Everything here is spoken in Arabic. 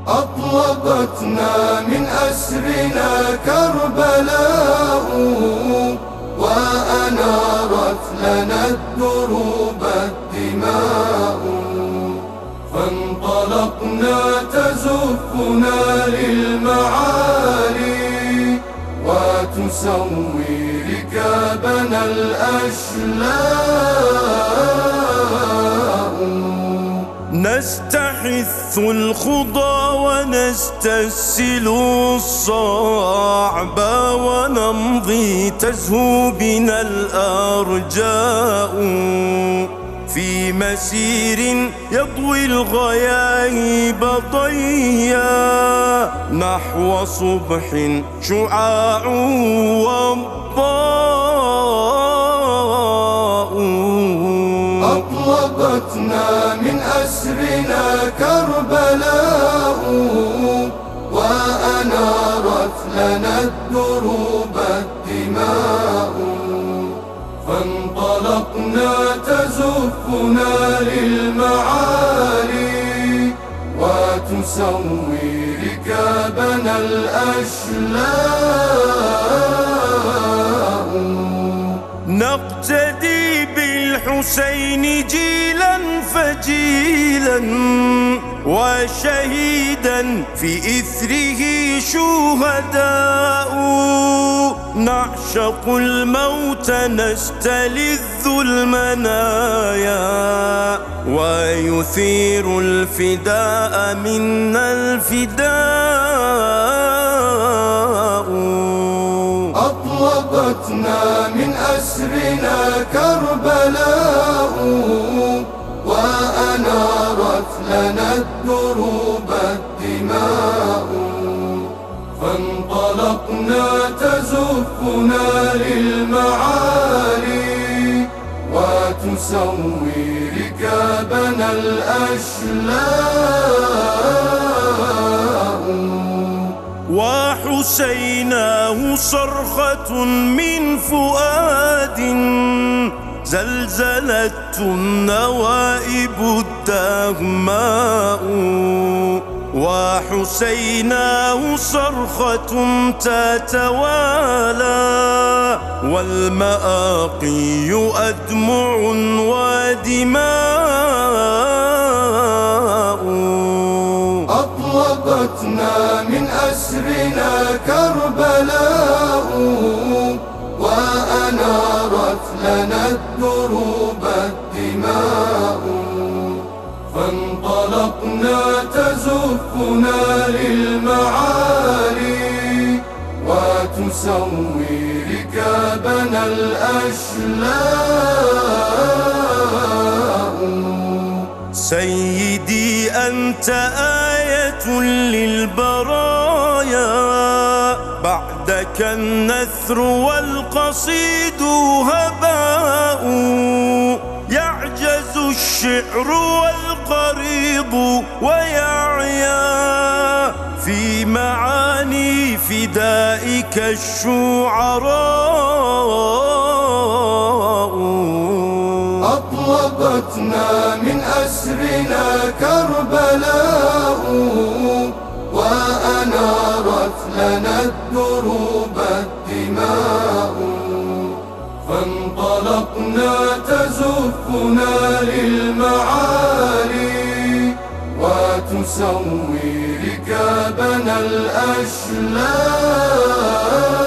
أطلقتنا من أسرنا كربلاء، وأنارت لنا الدروب الدماء، فانطلقنا تزفنا للمعالي، وتسوي ركابنا الأشلاء. نستحث الخضى ونستسهل الصعب، ونمضي تزهو بنا الأرجاء، في مسير يضوي الغياهب ضيا، نحو صبح شعاع وضاء. أطلقتنا من أسرنا كربلاء، وأنارت لنا الدروب الدماء، فانطلقنا تزفنا للمعالي، وتسوي ركابنا الأشلاء. نقتدي بالحسين جيلا فجيلا، وشهيدا في إثره شهداء، نعشق الموت نستلذ المنايا، ويثير الفداء منا الفداء. أطلقتنا من أسرنا كربلاء، وأنارت لنا الدروب الدماء، فانطلقنا تزفنا للمعالي، وتسوي ركابنا الأشلاء. وحسيناه صرخة من فؤاد، زلزلته النوائب الدهماء، وحسيناه صرخة تتوالى، والمآقي أدمع ودماء. أطلقتنا من أسرنا كربلاء، وأنارت لنا الدروب الدماء، فانطلقنا تزفنا للمعالي، وتسوي ركابنا الأشلاء. سيدي أنت آية للبرايا، بعدك النثر والقصيد هباء، يعجز الشعر والقريض ويعيا، في معاني فدائك الشعراء. أطلقتنا من أسرنا كربلاء، وأنارت لنا الدروب الدماء، فانطلقنا تزفنا للمعالي، وتسوي ركابنا الأشلاء.